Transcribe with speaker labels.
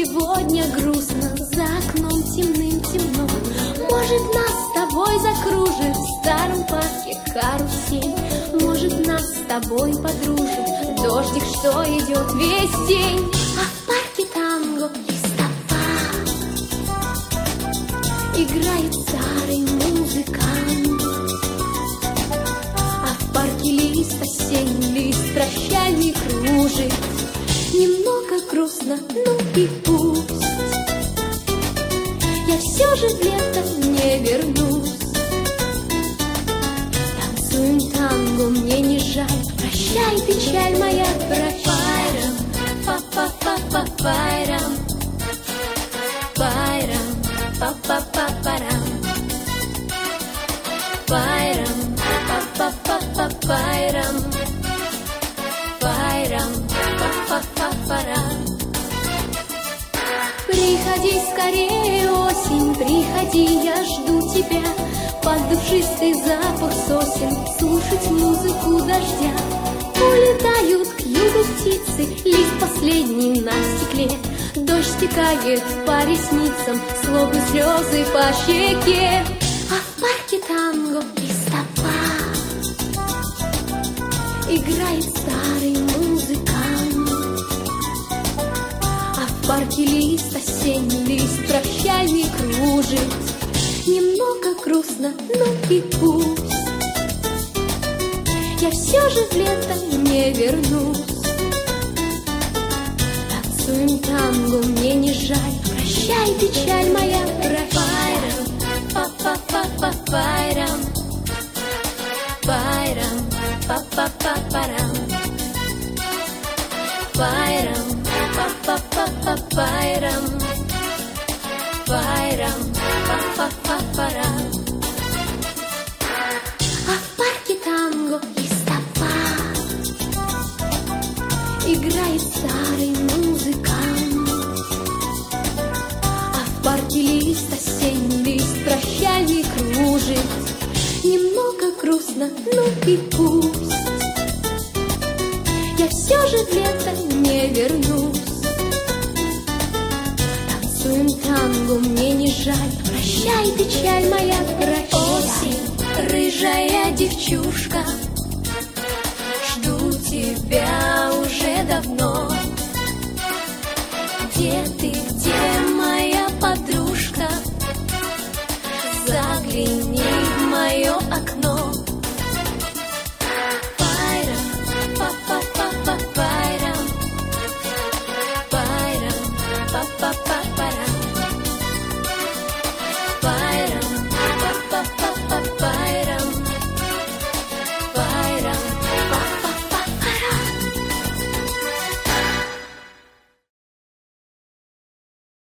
Speaker 1: сегодня грустно, за окном темным темно. Может, нас с тобой закружит в старом парке карусель. Может, нас с тобой подружит дождик, что идет весь день. А в парке танго листопад, играет старый музыкант. А в парке лист осенний, лист прощальный кружит. Немного грустно, ну и пусть. Я все же в лето не вернусь. Танцуем танго, мне не жаль. Прощай, печаль моя, прощай. Па-па-па-па-пайрам, пайрам, па-па-па-парам, пайрам, па-па-па-пайрам, пайрам, па-па-па-парам. Приходи скорее, осень, приходи, я жду тебя. Под душистый запах сосен слушать музыку дождя. Улетают к югу птицы, лист последний на стекле. Дождь стекает по ресницам, словно слезы по щеке. А в парке танго листопад, играет старый музыкант. А в парке лист осенний, лист прощальный кружит. Немного грустно, ну и пусть. Я все же в лето не вернусь. Танцуем танго, мне не жаль. Прощай, печаль моя, прощай. Па-па-па-па-пайрам, пайрам, па-па-па-парам, пайрам, па-па-па-пайрам, пайрам, па-па-па-парам. А в парке танго листопад, играет старый музыкант. А в парке лист осенний, лист прощальный кружит. Немного грустно, ну и пусть. Я все же в лето не вернусь. Танцуем танго, мне не жаль. Прощай, печаль моя, прощай. Осень, рыжая девчушка, жду тебя уже давно. Где ты, где моя подружка? Загляни в мое окно.